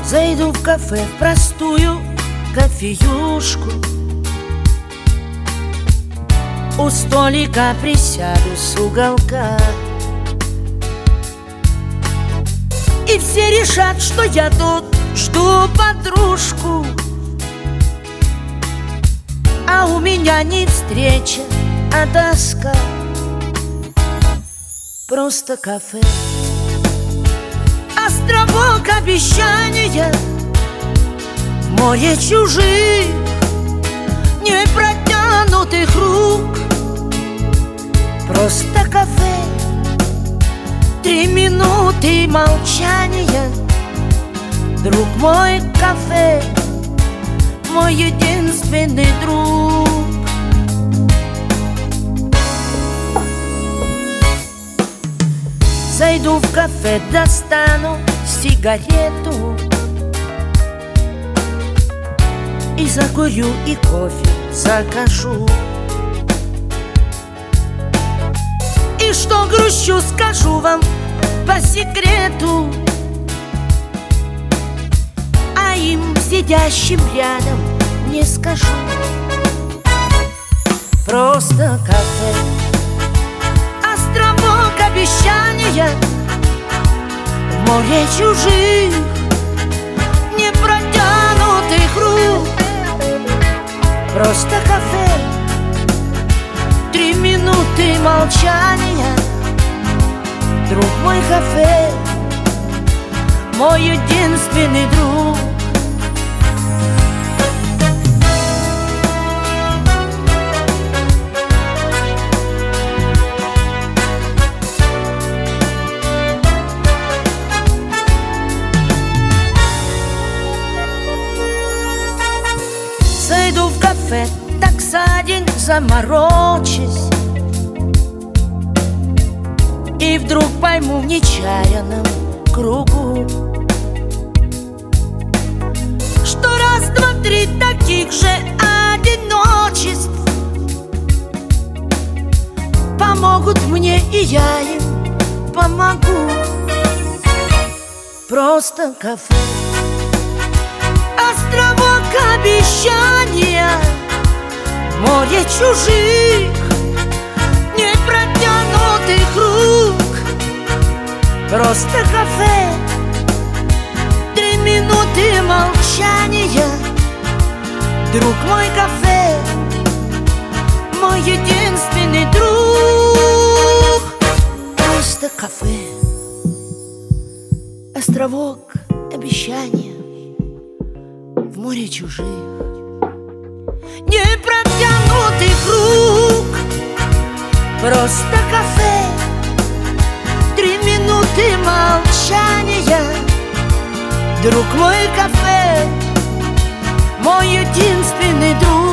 Зайду в кафе, в простую кофеюшку, у столика присяду с уголка, и все решат, что я тут жду подружку. А у меня не встреча, а тоска. Просто кафе, островок обещания, море чужих, непротянутых рук. Просто кафе, 3 минуты молчания. Друг мой, кафе, мой единственный друг. Зайду в кафе, достану сигарету и закурю, и кофе закажу. И что грущу, скажу вам по секрету, а им, сидящим рядом, не скажу. Просто кафе, островок обещания, море чужих, непротянутых рук. Просто кафе, 3 минуты молчания. Друг мой, кафе, мой единственный друг. Зайду в кафе, так за день заморочусь, и вдруг пойму в нечаянном кругу, что раз, два, три таких же одиночеств помогут мне, и я им помогу. Просто кафе, островок обещания, море чужих, непротянутых рук. Просто кафе, 3 минуты молчания. Друг мой, кафе, мой единственный друг. Просто кафе, островок обещания, в море чужих, непротянутых рук. Просто кафе, 3 минуты молчания. Друг мой, кафе, мой единственный друг.